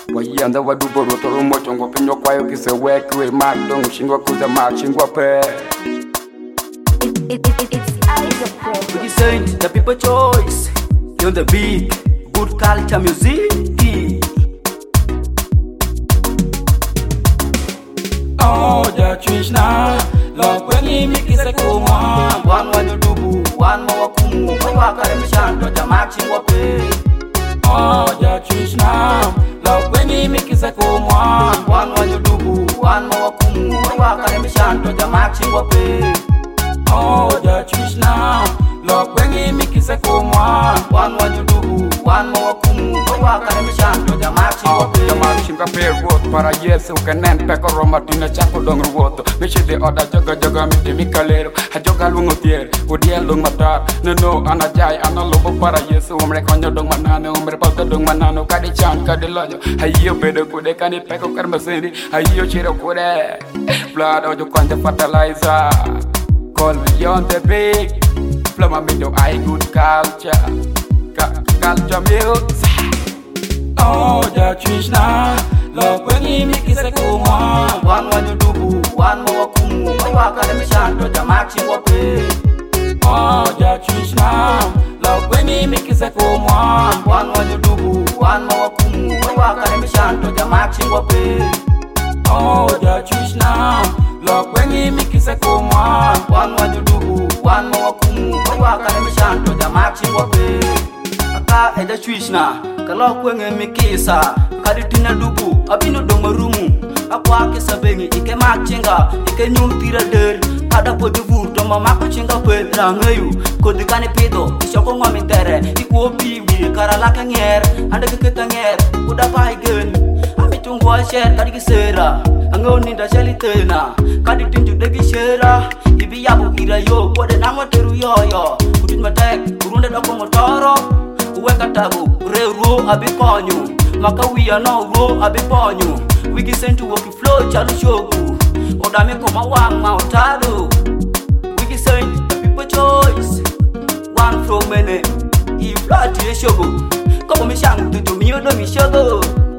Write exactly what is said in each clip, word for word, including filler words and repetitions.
Wayanda wadubo rotoro mochongo pinyo kwayo kise wekwe magdong shingwa kuza mag shingwa pe. It, it, it, it's Isaac Pro. We saint the people choice. You on the beat, good culture music. Oh, the Krishna, love when you make it a cool one. One one you do, one more kumu. One walk at the shanto, the matching wape. Oh, the Krishna, love when you make it a cool one. One one you do, one more kumu. One walk at the shanto, the matching wape. Oh, the Krishna, love when you make it a cool one. One one you do, one more kumu. One walk at the shanto, the matching wape. The matching wape work para yesu kanen peko romatina chapo dong ruoto. Mishi de oda joga joga mi de mi kalero. Ha joga lungo tier, udiel lung matar. No no anajai analobo para yesu umre konyo dong manano umre pauta dong manano kadi chan kadi lojo. Hayo bedo kude kani peko karmaseni. Hayo chiro kude. Blood ojo kwanja fertilizer. Call me on the big. Pluma mido I good culture. Ka culture music. Oh, the Krishna, love when you make it a cool one. One one you do, one more kumu. One walk at the shanto, the matching wape. Oh, the Krishna, love when you make it a cool one. One one you do, one more kumu. One walk at the shanto, the matching wape. Oh, the Krishna, love when you make it a cool one. One one you do, one more kumu. One walk at the shanto, the matching wape. Aka eda Krishna, kalau kwenge mikisa, kaditina dubu, abino domarumu. Akwa kisa bengi, ike makchinga, ike nyum tira der. Kada podevu, toma mako chinga kwe rangayu. Kodikane pedo, ishoko ngwa mitere. Iku obi wi, karalaka nyer, anda keketa nyer, uda paigen. Ami tungwa sher, kadi kisera, angoni da sheli tena. Kadi tinju degi shera, ibi yabu ira yo, kode nangwa teru yo yo. Kudin matek, kurunde doko motoro. Weka tabu, re ro abi ponyo. Maka we are no ro abi ponyo. We get sent to work flow chalu shogu. Oda me koma wang ma otado. We get sent the people choice. One from many. If flat ye shogu. Komo me shang to to mi odo mi shogu.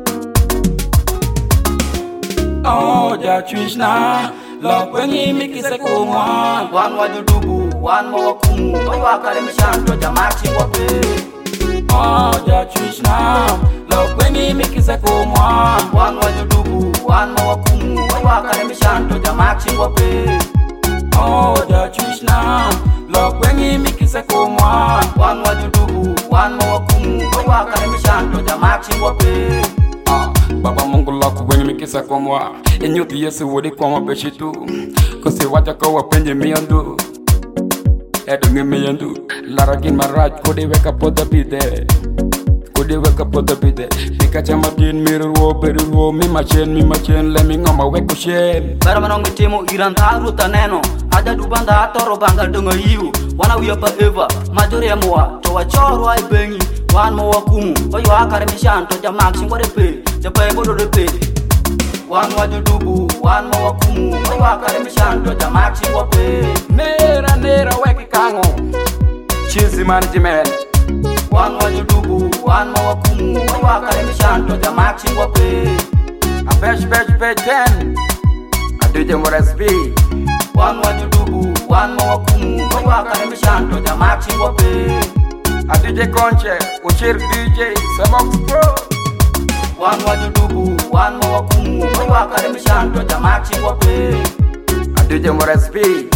Oh, the Krishna, love when you make it a cool one. One one you do, one more kumu. One walk at the shanto, the matching wape. Oh, the Krishna, love when you make it a cool one. One one you do, one more kumu. One walk at the shanto, the matching wape. Oh, the Krishna, love when you make it a cool one. One one you do, one more kumu. One walk at the shanto, the matching wape. Ah, Baba Mungu lako when you kiss a komwa. And you yes would it come up beshitu. Cause you watch a go up in your meandu. Edung me and do Laragin Maraj could they wake up on the bid there? Could they wake up on the bid there? Pikachu Martin mirror wo beru wo me machin me machin lemming on my wake of shame. Baramanong Timo Iran Taru Taneno Ada Dubanda Toro Banga Dunga you Wana we up ever Majoria Moa to a choro I bengi One more kumu Or you are Karamishan to the maxing what they pay The pay what they pay One what you do One more kumu Or you are Karamishan to the maxing what pay Nera nera weki kango Cheesy management. One what you do One more kumu Or you are Karamishan to the maxing what pay A bash bash bash ten I do them what I speak. One what you do One more kumu Or you are Karamishan to the maxing what pay A D J Conche, Uchir D J, Samox Pro. One what you do, one more kumu. One walk at the shanto, the matching wape. I do them what I speak.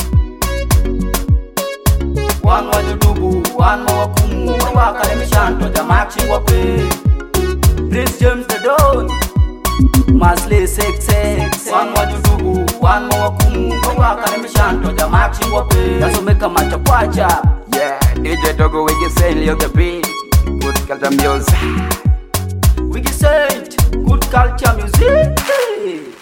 One what you do, one more kumu. One walk at the shanto, the matching wape. Prince James the Don, Masley six six. One what you do, one more kumu. One walk at the shanto, the matching wape. That's what make a match a quacha. Yeah, D J Dogo, we get saying, leave the beat. Good culture music. We get saint, good culture music.